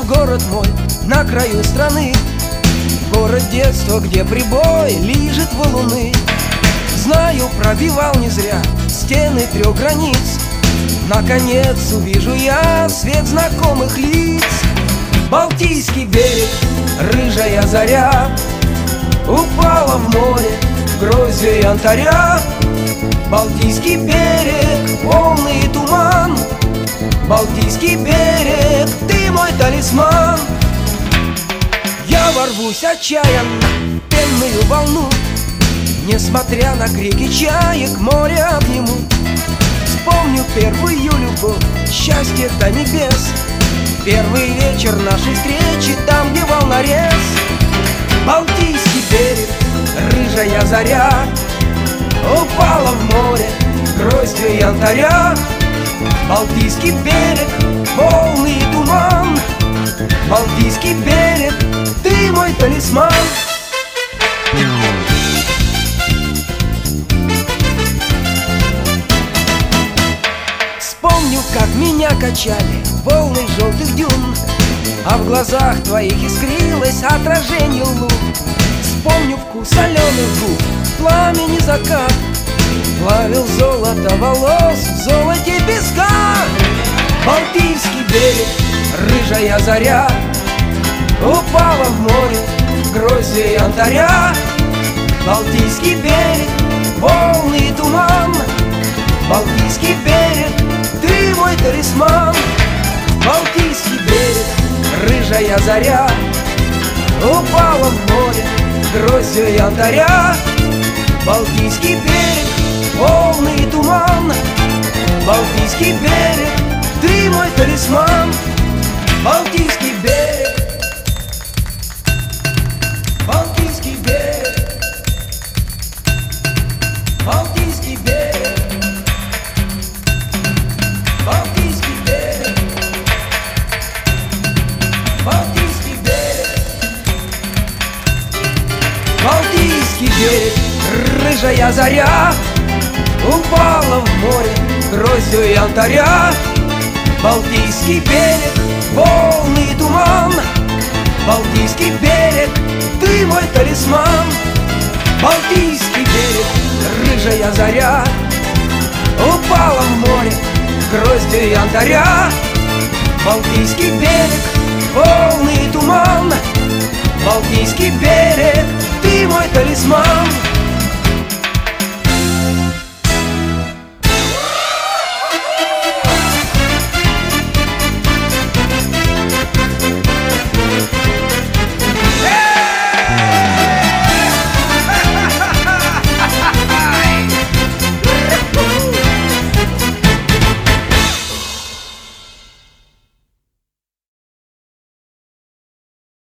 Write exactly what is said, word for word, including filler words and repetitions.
город мой на краю страны, город детства, где прибой лижет валуны. Знаю, пробивал не зря стены трех границ. Наконец увижу я свет знакомых лиц. Балтийский берег, рыжая заря упала в море гроздью янтаря. Балтийский берег, полный туман. Балтийский берег, ты мой талисман. Я ворвусь отчаянно в пенную волну, несмотря на крики чаек, море обниму. Вспомню первую любовь, счастье до небес, первый вечер нашей встречи там, где волнорез. Балтийский берег, рыжая заря упала в море гроздью янтаря. Балтийский берег, полный туман. Балтийский берег, ты мой талисман. Вспомню, как меня качали волны желтых дюн, а в глазах твоих искрилось отражение лун. Вспомню вкус соленых губ, пламени закат, плавил золото волос в золоте песка. Балтийский берег, рыжая заря упала в море гроздью янтаря. Балтийский берег, полный туман. Балтийский берег, ты мой талисман. Балтийский берег, рыжая заря упала в море гроздью янтаря. Балтийский берег, полный туман. Балтийский берег, ты мой талисман. Балтийский берег, Балтийский берег, Балтийский берег, Балтийский берег, Балтийский берег, Балтийский берег, рыжая заря упала в море гроздью янтаря. Балтийский берег, полный туман. Балтийский берег, ты мой талисман. Балтийский берег, рыжая заря упала в море гроздью янтаря. Балтийский берег, полный туман. Балтийский берег, ты мой талисман.